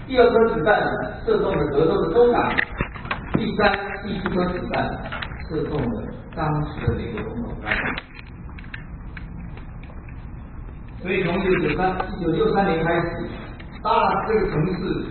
第二颗子弹射中了德州的州长，第三、第四颗子弹射中了当时的美国总统。所以从1963年开始，达拉斯这个城市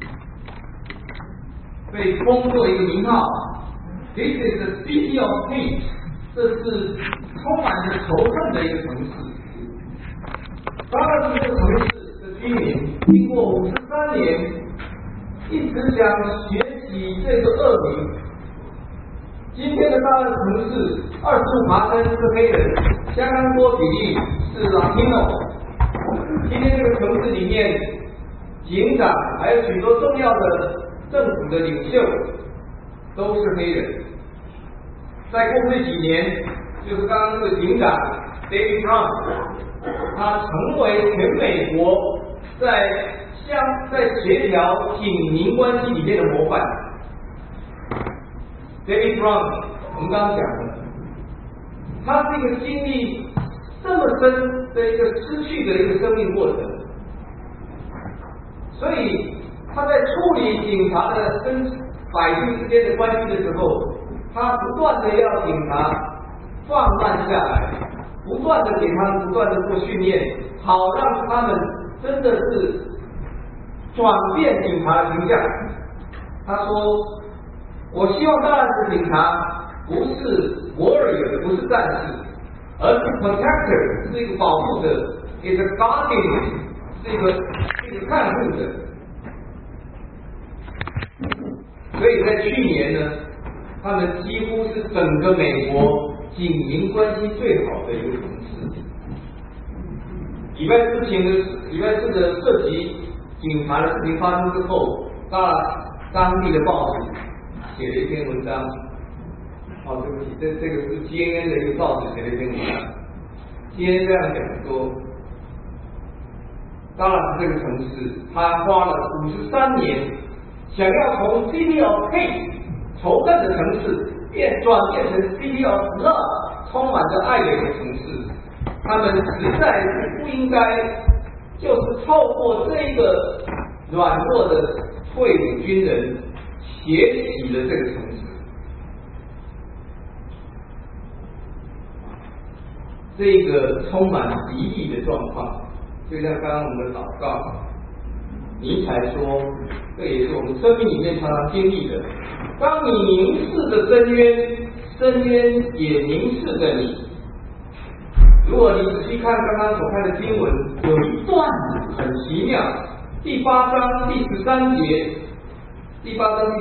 被封作一个名号 ，This is the city of hate， 这是充满着仇恨的一个城市。达拉斯这个城市的居民经过53年，一直想学习这个恶名。今天的达拉斯城市25%是黑人，相当多比例是 Latino。今天这个城市里面，警长还有许多重要的政府的领袖都是黑人。在过去几年，就是刚刚这个警长 David Trump， 他成为全美国在协调警民关系里面的模范。David Trump， 我们刚刚讲的，他是一个经历这么深的一个失去的一个生命过程，所以他在处理警察的跟百姓之间的关系的时候，他不断的要警察放慢下来，不断的给他们不断的做训练，好让他们真的是转变警察的形象。他说：“我希望大的警察不是 warrior， 不是战士，而是 protector， 是一个保护者 ，is a guardian， 是一个看护者。”所以在去年呢，他们几乎是整个美国警民关系最好的一个城市。礼拜四的涉及警察的事情发生之后，当地的报纸写了一篇文章。哦，对不起，这个是 CNN 的一个报纸写了一篇文章。CNN 这样讲说，达拉斯这个城市，他花了53年，想要从 City of Hate 仇恨的城市转变成 City of Love 充满着爱的一个城市。他们实在是不应该就是透过这个软弱的退伍军人血洗了这个城市。这个充满敌意的状况，就像刚刚我们的祷告，尼采说，这也是我们生命里面常常经历的。当你凝视着深渊，深渊也凝视着你。如果你仔细看刚刚所看的经文，有一段很奇妙，第8章第13节，第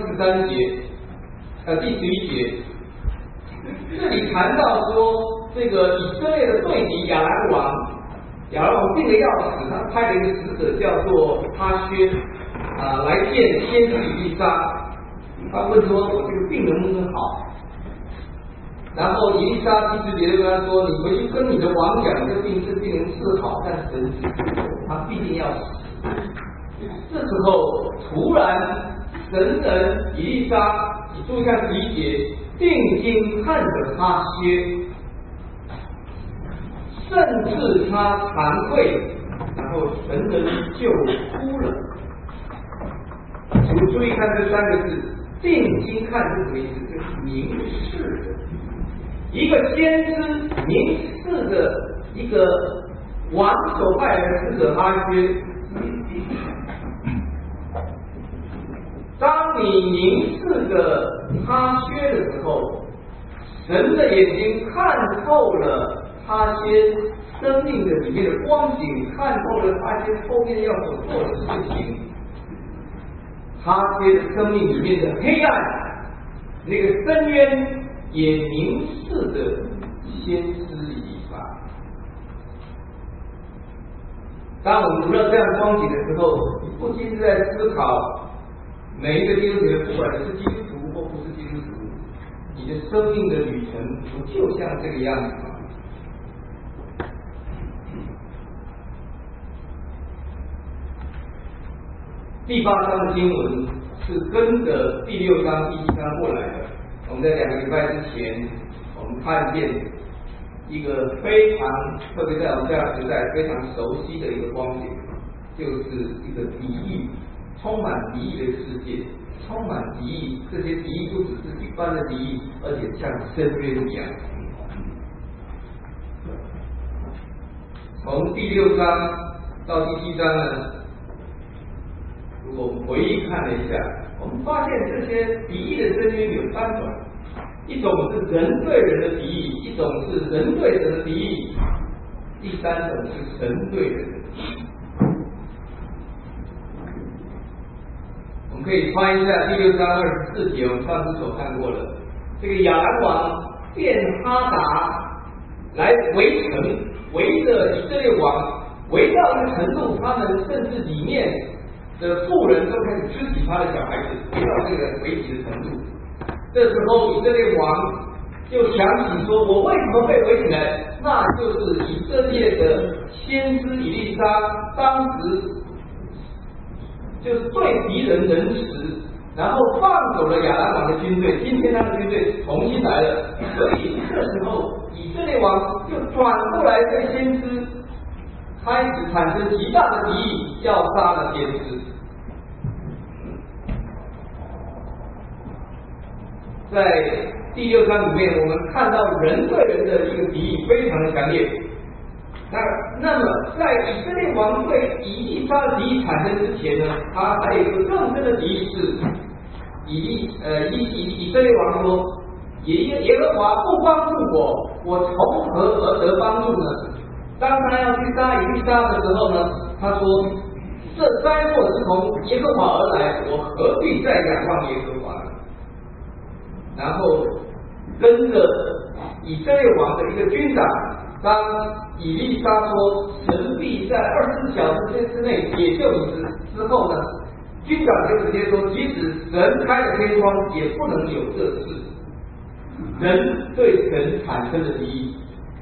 11节，这里谈到说，这个以色列的对敌亚兰王病得要死，他派了一个使者叫做哈薛来见先知以利沙，他问说：“我这个病能不能好？”然后以利沙其实别人跟他说：“你回去跟你的王讲，这病是病能治好，但神是他必定要死。”这时候突然神人以利沙，你注意看11节，定睛看着哈薛，甚至他惭愧，然后神人就哭了。请注意看这3个字，定睛看是什么意思？就是凝视的。一个先知凝视着一个王所派来的使者哈薛。当你凝视着哈薛的时候，神的眼睛看透了哈薛生命的里面的光景，看透了哈薛后面要所做的事情，哈薛的生命里面的黑暗，那个深渊也凝视着先知以利沙。当我们读到这样光景的时候，你不禁是在思考，每一个基督徒，不管你是基督徒或不是基督徒，你的生命的旅程不就像这个样子吗？第8章的经文是跟着第6章、第7章过来的。我们在2个礼拜之前，我们看见一个非常，特别在我们这样的时代非常熟悉的一个光景，就是一个敌意充满敌意的世界，充满敌意，这些敌意不只是一般的敌意，而且像深渊一样。从第6章到第7章呢，如果我们回忆看了一下，我们发现这些敌意的深渊有3种，一种是人对人的敌意，一种是人对神的敌意，第3种是神对人的敌意。我们可以翻一下第6章24节，我们上次所看过的，这个亚兰王便哈达来围城，围着以色列王，围到一个程度，他们甚至里面的妇人都开始吃起他的小孩子，围到这个围棋的程度。这时候以色列王就想起说，我为什么被围起来？那就是以色列的先知以利沙当时就是对敌人仁慈，然后放走了亚兰王的军队，今天他的军队重新来了，所以这时候以色列王就转过来对先知开始产生极大的敌意，要杀了先知。在第6章里面，我们看到人对人的一个敌意非常的强烈。那么在以色列王对以利沙的敌意产生之前呢，他还有一个更深的敌意是以色列王说，耶和华不帮助我，我从何而得帮助呢？当他要去杀以利沙的时候呢，他说，这灾祸是从耶和华而来，我何必再仰望耶和华呢？然后跟着以色列王的一个军长，当以利沙说神必在24小时之内解救你之后呢，军长就直接说，即使神开了天窗，也不能有这事。人对神产生的敌意，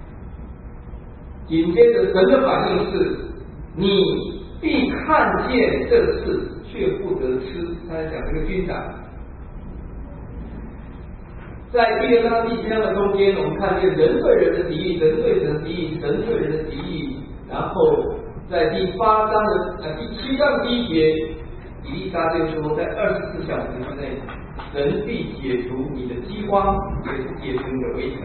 紧接着神的反应是，你必看见这事，却不得吃。他在讲这个军长。在第6章第7章的中间，我们看见人对人的敌意，人对神的敌意，神对人的敌意。然后在第8章的第7章第1节，以利沙就说，在24小时之内，神必解除你的饥荒，也是解除你的围城。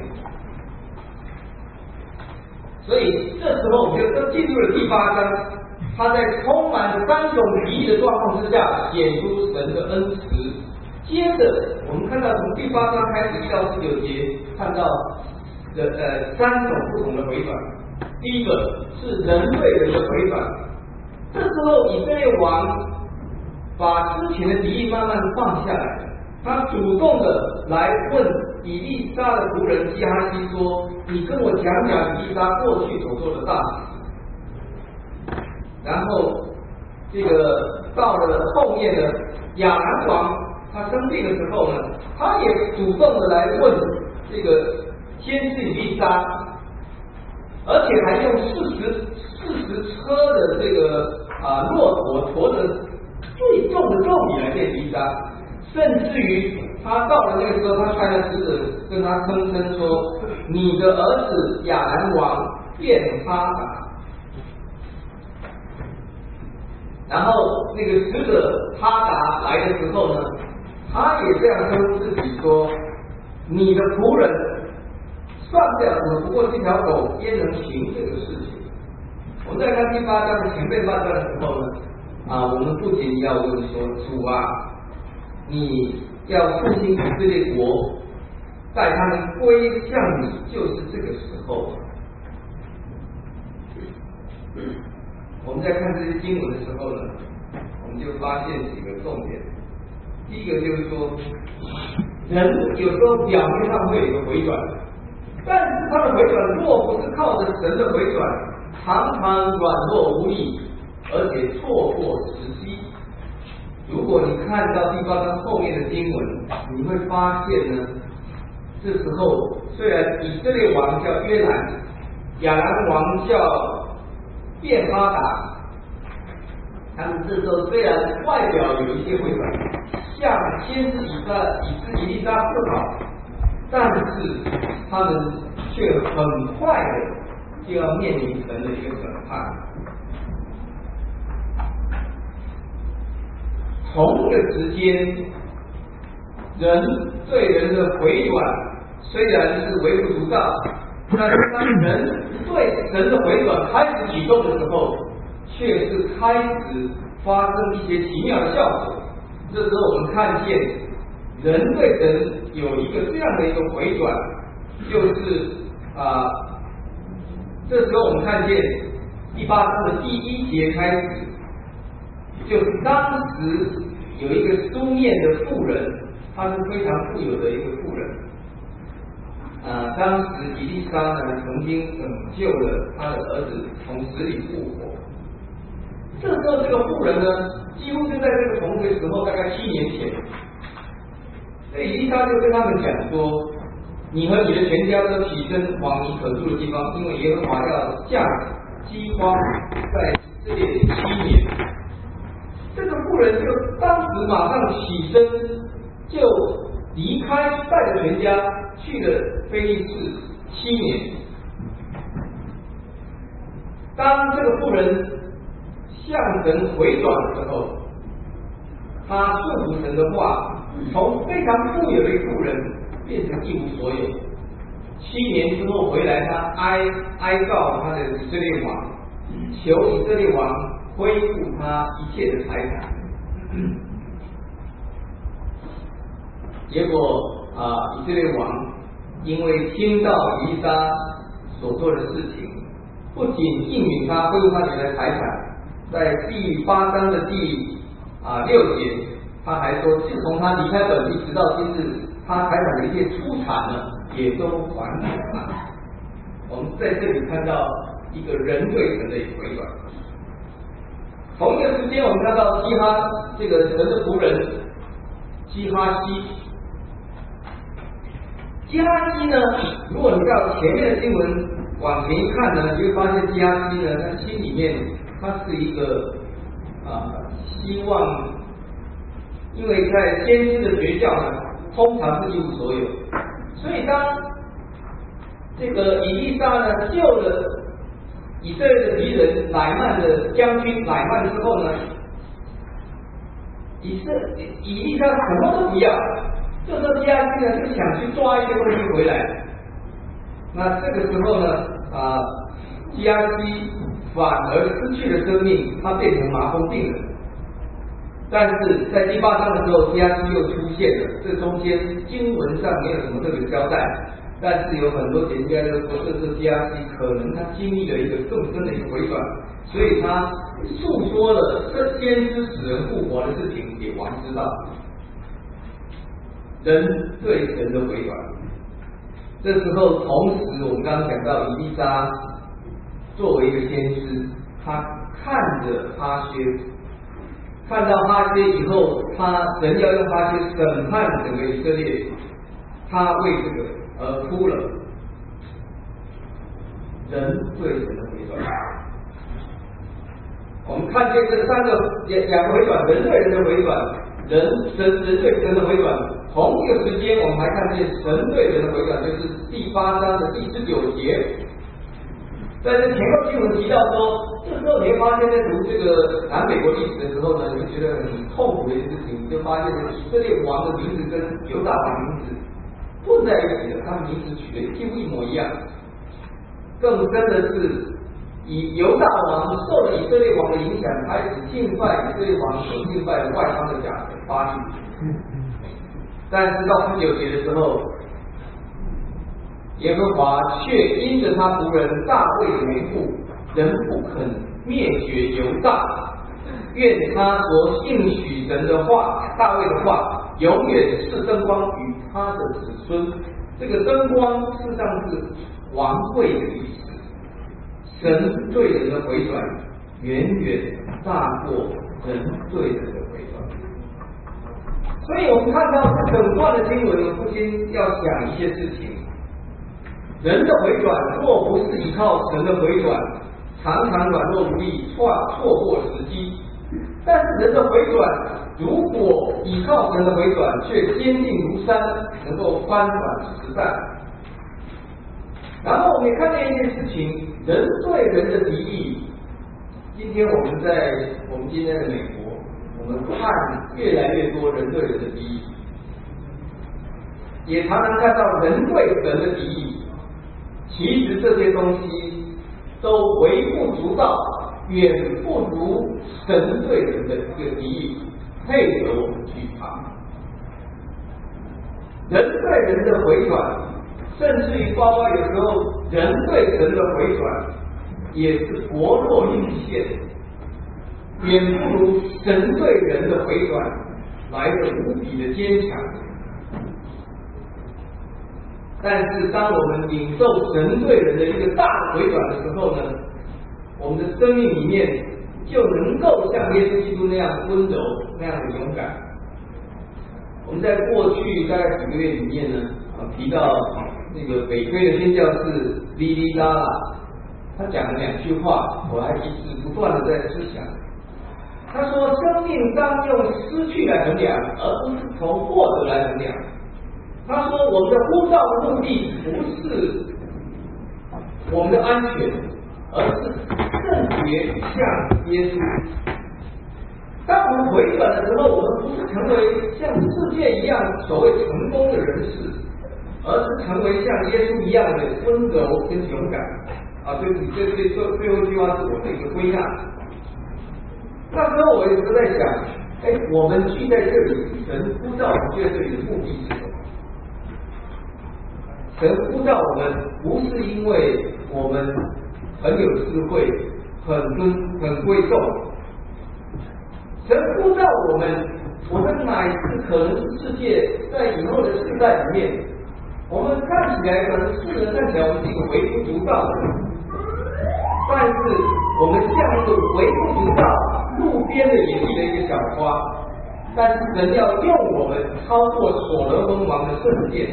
所以这时候我们就进入了第8章，他在充满3种敌意的状况之下，显出神的恩慈。接着我们看到从第8章开始1到19节，看到3种不同的回转。第一个是人对人的回转，这时候以色列王把之前的敌意慢慢放下来，他主动的来问以利沙的仆人基哈西说，你跟我讲讲以利沙过去所做的大事。然后这个到了后面的亚兰王，他生病的时候呢，他也主动的来问这个先知以利沙，而且还用40车的这个骆驼驮着最重的肉米来见以利沙，甚至于他到了那个时候，他派他使者跟他声称说，你的儿子亚兰王便哈达。然后那个使者哈达来的时候呢，他也这样称呼自己说，你的仆人算不了什么，不过是条狗，焉能行这个事情？我们在看第8章的前面半段的时候呢，我们不仅要问说，主啊，你要复兴以色列国，带他们归向你，就是这个时候。我们在看这些经文的时候呢，我们就发现几个重点。第一个就是说，人有时候表面上会有一个回转，但是他的回转若不是靠着神的回转，常常软弱无力，而且错过时机。如果你看到第8章后面的经文，你会发现呢，这时候虽然以色列王叫约兰，亚兰王叫便哈达，他们这时候虽然外表有一些回转，向先知以利沙示好，但是他们却很快的就要面临神的一个审判。 同一个时间，人对人的回转虽然是微不足道，但是当人对神的回转开始启动的时候，却是开始发生一些奇妙的效果。这时候我们看见人对神有一个这样的一个回转，就是这时候我们看见第8章的第1节开始，就是当时有一个苏面的妇人，她是非常富有的一个妇人。当时以利沙呢曾经拯救了他的儿子从死里复活。这时候这个妇人呢，几乎就在这个同个时候，大概7年前，所以以利沙就跟他们讲说：“你和你的全家都起身往你可住的地方，因为耶和华要降饥荒在以色列7年。”这个妇人就当时马上起身，就离开，带着全家去了非利士7年。当这个妇人向神回转的时候，他顺服神的话，从非常富有的一个妇人变成一无所有。7年之后回来，他哀告他的以色列王，求以色列王恢复他一切的财产。结果以色列王因为听到以利沙所做的事情，不仅应允他恢复他原来财产，在第8章的第6节，他还说，自从他离开本地直到今日，他财产的一切出产呢，也都还给他。我们在这里看到一个人对神的一个回转。同一个时间，我们看到这个神的仆人基哈西。基哈西呢，如果你到前面的经文往前一看呢，你会发现基哈西呢，他心里面他是一个希望，因为在先知的学校呢，通常是一无所有，所以当这个以利沙呢救了以色列的敌人乃曼的将军乃曼之后呢，以利沙什么都不要，这时候基哈西呢就想去抓一些东西回来。那这个时候呢基哈西反而失去了生命，他变成麻风病人。但是在第8章的时候，基哈西又出现了，这中间经文上没有什么特别交代，但是有很多解经家就说，这是基哈西可能他经历了一个更深的一个回转，所以他诉说了这先知使人复活的事情给王知道。人对神的回转，这时候同时我们刚刚讲到以利沙作为一个先知，他看着哈薛，看到哈薛以后，神要用哈薛审判整个以色列，他为这个而哭了。人对神的回转，我们看见这两个回转，人对人的回转，人对神的回转。同一个时间，我们还看见神对人的回转，就是第8章的第19节。在这前后经文提到说，这时候你会发现，在读这个南美国历史的时候呢，你会觉得很痛苦的一件事情，你就发现以色列王的名字跟犹大王名字混在一起了，他们名字取的几乎一模一样。更深的是，以犹大王受了以色列王的影响，开始敬拜以色列王所敬拜的外邦的假神巴力。但是到19节的时候，耶和华却因着他仆人大卫的缘故，仍不肯灭绝犹大，愿他所应许神的话，大卫的话，永远是灯光与他的子孙。这个灯光事实上是王位的意思。神对人的回转，远远大过人对人的回转。所以我们看到这整段的经文，不禁要想一些事情。人的回转，若不是依靠神的回转，常常软弱无力，错过时机。但是人的回转，如果依靠神的回转，却坚定如山，能够翻转时代。然后我们也看见一件事情，人对人的敌意。今天我们今天的美国， 我们看越来越多人对人的敌意，也常常看到人对神的敌意。其实这些东西都微不足道，远不如神对人的一个敌意配合我们惧怕。人对人的回转，甚至于包括有时候人对神的回转，也是薄弱有限，远不如神对人的回转来的无比的坚强。但是当我们领受神对人的一个大回转的时候呢，我们的生命里面就能够像耶稣基督那样温柔，那样的勇敢。我们在过去大概几个月里面呢，提到那个北非的宣教士莉莉拉拉，他讲了2句话，我还一直不断的在思想。他说：生命当用失去来衡量，而不是从获得来衡量。他说我们的呼召的目的不是我们的安全，而是圣洁像耶稣。当我们回转的时候，我们不是成为像世界一样所谓成功的人士，而是成为像耶稣一样的温柔跟勇敢。对不起，最后一句话是我的一个归纳。那时候我有时候在想，我们聚在这里，神呼召我们聚在这里的目的是什么？神呼召我们不是因为我们很有智慧、很贵重。神呼召我们乃是可能是世界在以后的世代里面，我们看起来可能世人看起来我们是一个微不足道的，但是我们像一个微不足道路边的野地的一个小花，但是神要用我们超过所罗门王的圣殿。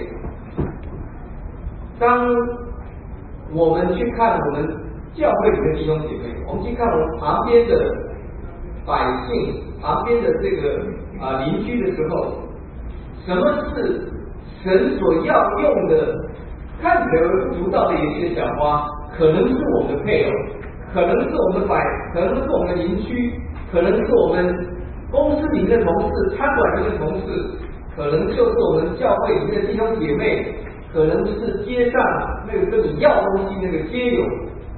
当我们去看我们教会里的弟兄姐妹，我们去看我们旁边的百姓、旁边的这个邻居的时候，什么是神所要用的看起来微不足道的一些小花？可能是我们的配偶，可能是我们可能是我们的邻居，可能是我们公司里面的同事、餐馆里面的同事，可能就是我们教会里面的弟兄姐妹，可能是街上那个跟你要东西那个街友。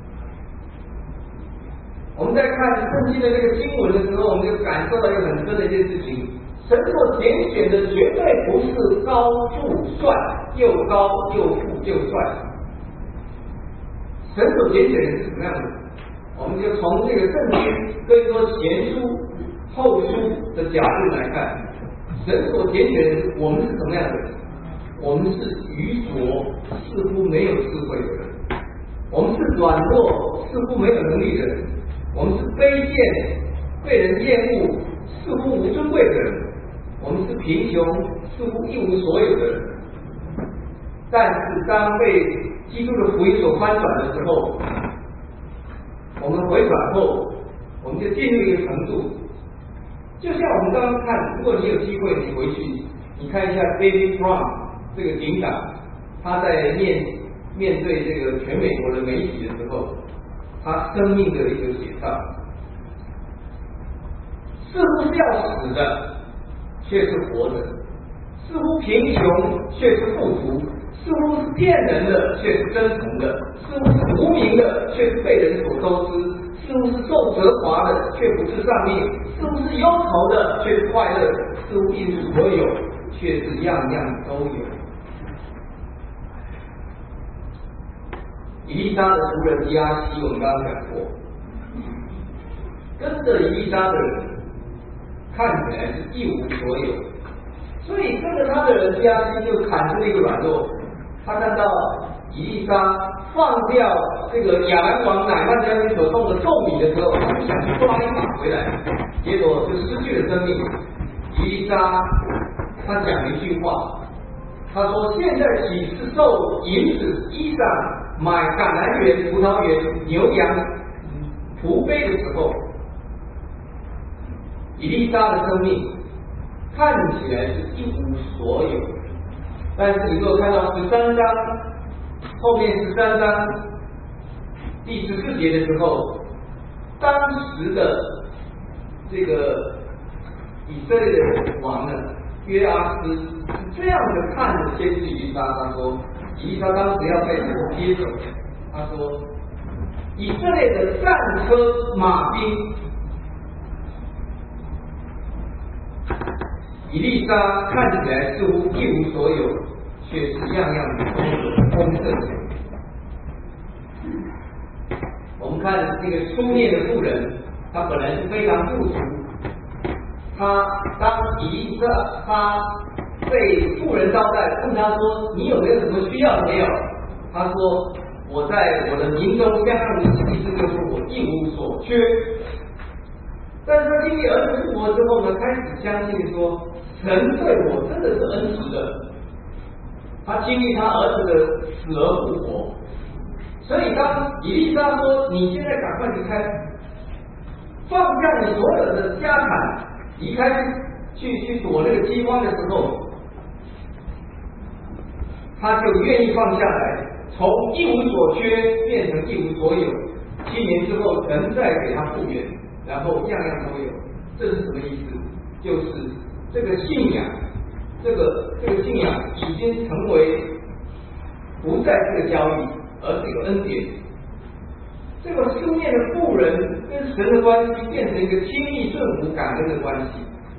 我们在看圣经的那个经文的时候，我们就感受到一个很深的一件事情：神所拣选的绝对不是高富帅，又高又富又帅。神所拣选的是什么样的？我们就从这个圣经可以说前书、后书的角度来看，神所拣选的我们是什么样的人？我们是愚拙、似乎没有智慧的人；我们是软弱、似乎没有能力的人；我们是卑贱、被人厌恶、似乎无尊贵的人；我们是贫穷、似乎一无所有的人。但是当被基督的福音所翻转的时候，我们回转后，我们就进入一个程度，就像我们刚刚看，如果你有机会，你回去你看一下 David Brown 这个警长，他在面对这个全美国的媒体的时候，他生命的一个写照，似乎是要死的，却是活着；似乎贫穷，却是富足；似乎是骗人的，却是真诚的；似乎是无名的，却是被人所周知；似乎是受责罚的，却不是丧命；似乎是忧愁的，却是快乐；似乎一无所有，却是样样都有。以利沙的仆人基哈西，我们刚刚讲过，跟着以利沙的人看起来是一无所有，所以跟着他的人基哈西就产生了一个软弱。他看到以利沙放掉这个亚兰王乃縵将军所送的寿米的时候，他就想去抓一把回来，结果就失去了生命。以利沙他讲了一句话，他说：“现在岂是受银子、衣裳、买橄榄园、葡萄园、牛羊、仆婢的时候？”以利沙的生命看起来是一无所有，但是你如果看到13章后面13章第14节的时候，当时的这个以色列的王呢约阿斯是这样的看着先知以利沙，他说以利沙当时要被我接走，他说以色列的战车马兵，以利沙看起来似乎一无所有，却是样样丰盛。我们看这个出面的妇人，她本来是非常富足，她当以利沙她被妇人招待，问她说：“你有没有什么需要没有？”她说：“我在我的民中相当的意思就是我一无所缺。”但是他经历儿子复活之后呢，开始相信说神对我真的是恩慈的。他经历他儿子的死而复活，所以当以利沙说你现在赶快离开，放下你所有的家产，离开去躲那个饥荒的时候，他就愿意放下来，从一无所缺变成一无所有。7年之后，神再给他复原，然后样样都有。这是什么意思？就是这个信仰，这个信仰已经成为不再是个交易，而是一个恩典。这个书面的妇人跟神的关系变成一个亲密顺服感恩的关系。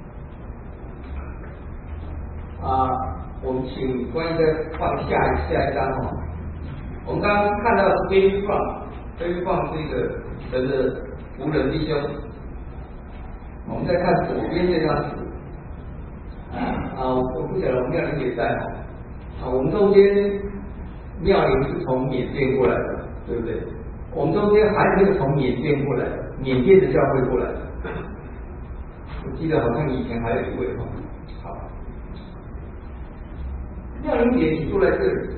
我们请关于再放下一张哈。我们刚刚看到的是 David Fromm 是一个神的仆人弟兄。我们再看左边这张图。我不晓得我们妙龄也在我们中间妙龄是从缅甸过来的，对不对？我们中间还有一个从缅甸过来的，缅甸的教会过来的。我记得好像以前还有一位好，妙龄姐你坐在这里，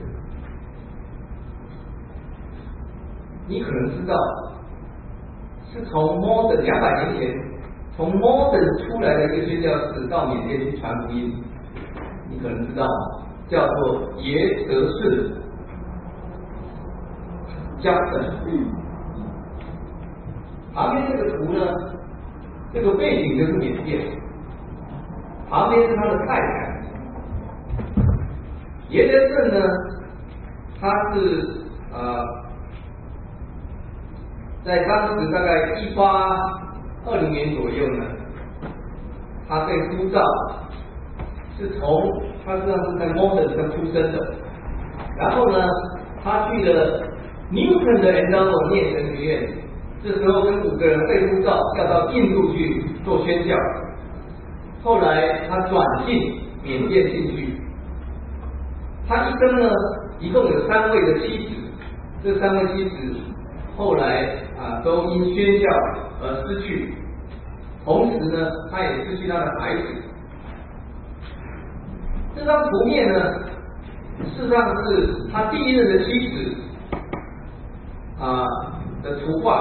你可能知道，是从 Modern 200年前，从 Modern 出来的一个宣教士到缅甸去传福音，你可能知道，叫做耶德顺Jackson。旁边这个图呢，这个背景就是缅甸，旁边是他的太太。耶德顺呢，他是在当时大概1820年左右呢，他被呼召，是从他实际上是在 Modern 上出生的，然后呢，他去了 Newton 的 Endowment 念神学院，这时候跟5个人被呼召要到印度去做宣教，后来他转进缅甸进去，他一生呢一共有3位的妻子，这3位妻子后来都因宣教而失去，同时呢，他也失去他的孩子。这张图面呢，事实上是他第一任的妻子的图画。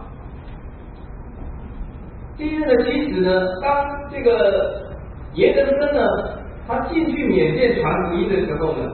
第一任的妻子呢，当这个耶德森呢，他进去缅甸传福音的时候呢，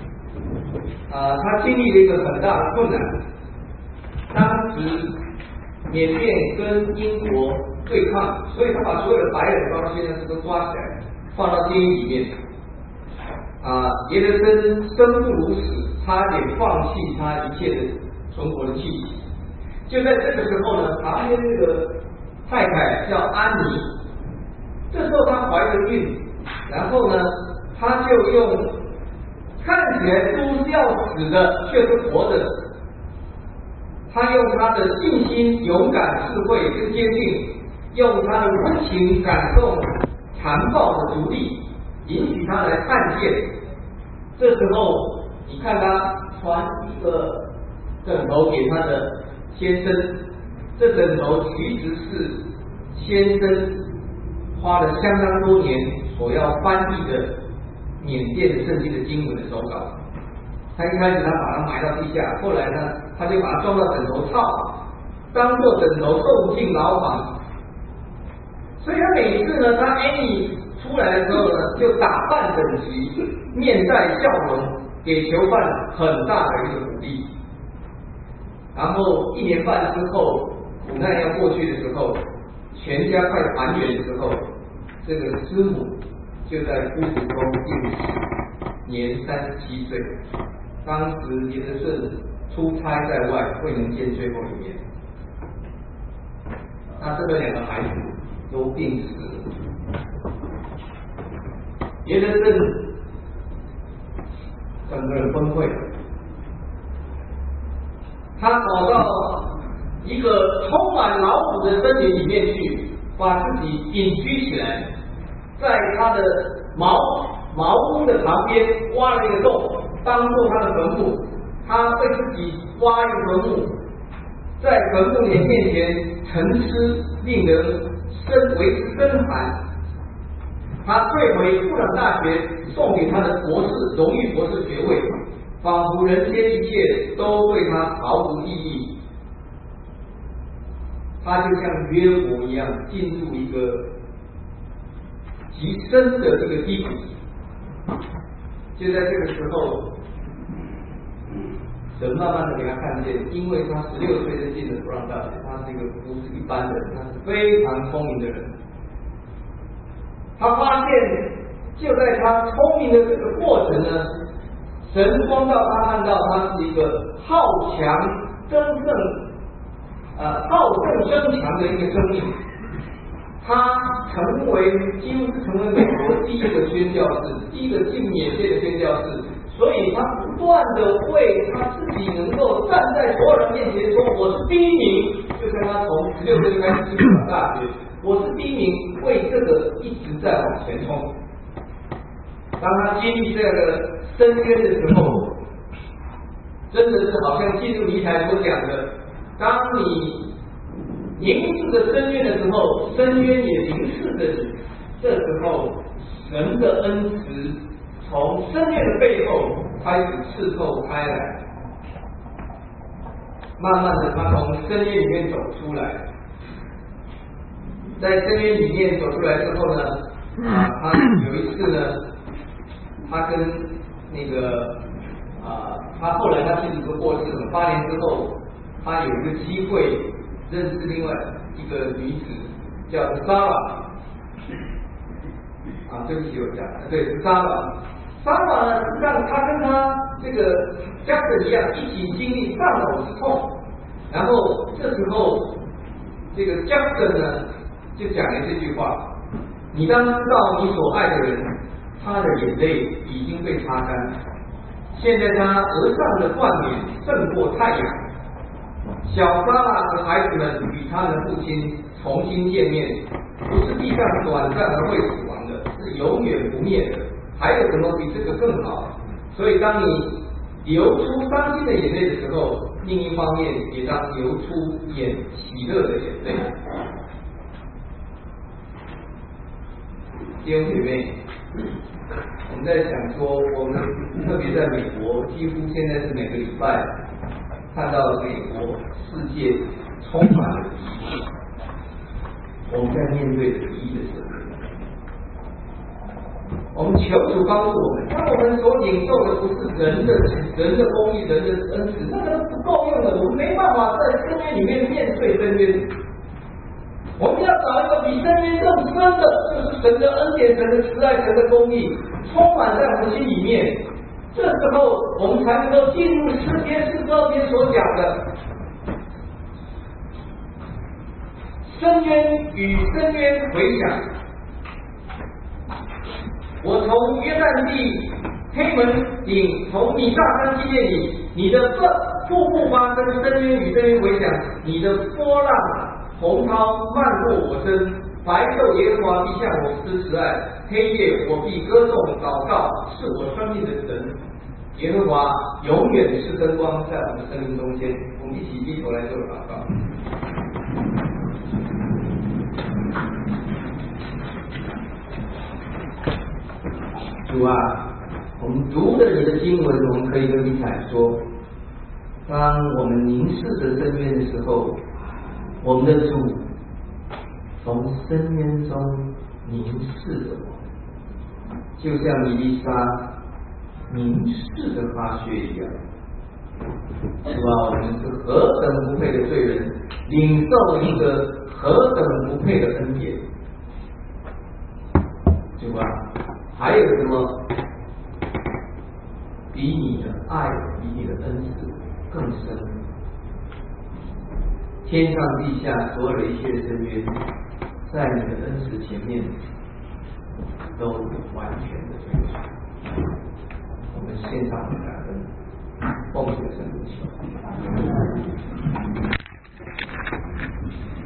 他经历了一个很大的困难。当时缅甸跟英国对抗，所以他把所有的白人包括宣教士都抓起来，放到监狱里面。耶德森生不如死，差点放弃他一切的存活的气息。就在这个时候呢，旁边这个太太叫安妮，这时候她怀了孕，然后呢，她就用看起来都是要死的，却是活着。他用他的信心、勇敢、智慧跟坚定，用他的温情感动残暴的独立，引起他来看见。这时候，你看他传一个枕头给他的先生，这枕头其实是先生花了相当多年所要翻译的缅甸的圣经的经文的手稿。他一开始他把它埋到地下，后来呢，他就把它装到枕头套，当做枕头送进牢房。所以他每一次呢，他 Annie 出来的时候呢，就打扮整齐，面带笑容，给囚犯很大的一个鼓励。然后1年半之后，苦难要过去的时候，全家快团圆的时候， 这个师母就在姑祖宫病死，年37岁。当时廉德顺出差在外，未能见最后一面。那这个2个孩子都病死了，廉德顺整个人崩溃了。他跑到一个充满老虎的森林里面去，把自己隐居起来，在他的茅屋的旁边挖了一个洞，当做他的坟墓。他为自己挖一个坟墓，在坟墓面前沉思，令人为之深寒。他退回布朗大学送给他的博士荣誉博士学位，仿佛人间一切都对他毫无意义。他就像约伯一样，进入一个极深的这个低谷。就在这个时候，神慢慢的给他看见，因为他16岁就进了布朗大学，他是一个不是一般的人，他是非常聪明的人。他发现，就在他聪明的这个过程呢，神光照他看到他是一个好胜争强的一个生命。他几乎是成为美国第一个宣教士，第一个进免费的宣教士。所以他不断的为他自己能够站在所有人面前说我是第一名，就像他从16岁就开始进入大学，我是第一名，为这个一直在往前冲。当他经历这个深渊的时候，真的是好像进入尼采所讲的，当你凝视着深渊的时候，深渊也凝视着你。这时候，神的恩慈从深渊的背后开始刺透开来，慢慢的，他从深渊里面走出来。在深渊里面走出来之后呢，他有一次呢，他跟那个他后来他妻子都过世了，8年之后，他有一个机会认识另外一个女子，叫 Sarah。对不起，我讲的对，是 Sarah。Sarah 呢，实际上他跟他这个 Jackson 一样，一起经历上脑之痛。然后这时候，这个 Jackson 呢，就讲了这句话：你当知道你所爱的人，他的眼泪已经被擦干，现在他额上的冠冕胜过太阳。小Sarah和孩子们与他的父亲重新见面，不是地上短暂而会死亡的，是永远不灭的。还有什么比这个更好？所以当你流出伤心的眼泪的时候，另一方面也当流出喜乐的眼泪。弟兄姐妹，我们在想说，我们特别在美国，几乎现在是每个礼拜看到美国世界充满了敌意，我们在面对敌意的时候，我们求主帮助我们。当我们所领受的不是人的公义、人的恩慈，那个不够用的，我们没办法在深渊里面面对深渊。我们要找一个比深渊更深的，就是神的恩典、神的慈爱、神的公义，充满在我们心里面。这时候，我们才能够进入诗篇42篇所讲的深渊与深渊回响。我从约旦地黑门顶，从米萨山纪念你，你的瀑布发生，深渊与深渊回响，你的波浪洪涛漫过我身。白昼耶和华必向我施慈爱，黑夜我必歌颂祷告，是我生命的神。耶和华永远是灯光，在我们生命中间。我们一起低头来做祷告。主啊，我们读了你的经文，我们可以跟你坦说，当我们凝视着深渊的时候，我们的主从深渊中凝视着我们，就像以利沙凝视着哈薛一样。主啊，我们是何等不配的罪人，领受一个何等不配的恩典。 主啊，还有什么比你的爱、比你的恩赐更深？天上地下所有的一切深渊，在你的恩慈前面都完全的退出。我们献上感恩，奉献神的求。